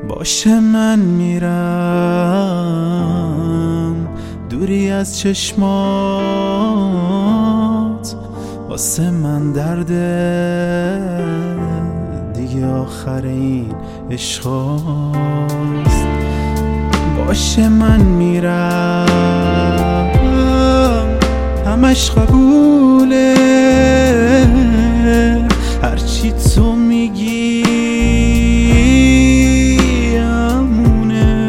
باشه من میرم دوری از چشمات، واسه من درده دیگه آخر این عشقاست. باشه من میرم همش قبوله، هرچی تو میگی امونه.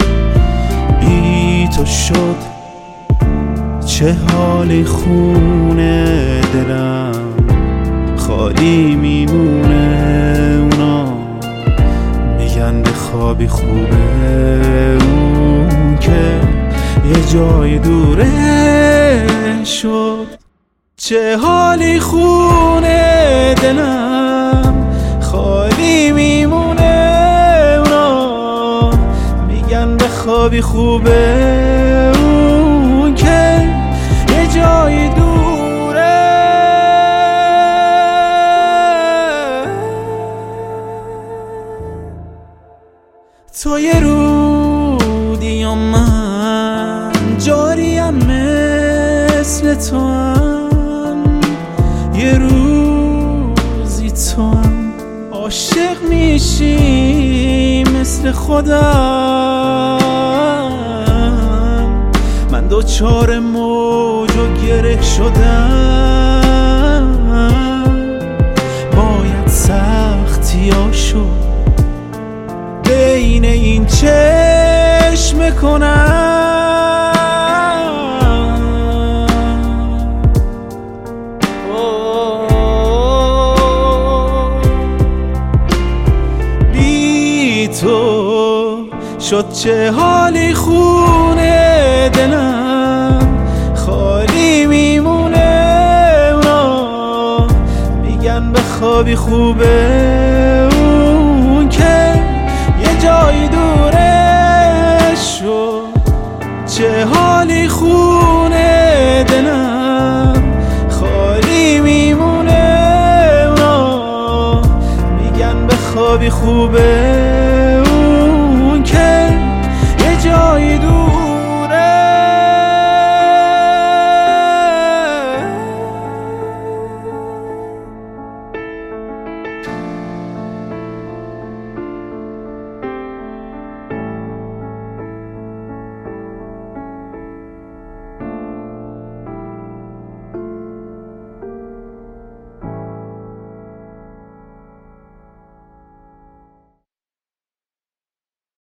بی تو شد چه حالی خونه، دلم خالی میمونه. اونا میگن به خوابی خوبه، اون که یه جای دوره شد چه حالی خونه، دلم خالی میمونه. اونا میگن به خوابی خوبه، اون که یه جای دوره. تو یه رودی یا من جاریم مثل تو هم، یه روزی تو هم عاشق میشی مثل خودم. من دوچار موج و گره شدم، باید سختیاشو بین این چشم کنم. بی تو شد چه حالی خونه، دلم خالی میمونه. اونا میگن به خوابی خوبه، اون که یه جای دوره شد چه حالی خونه، دلم خالی میمونه. اونا میگن به خوابی خوبه،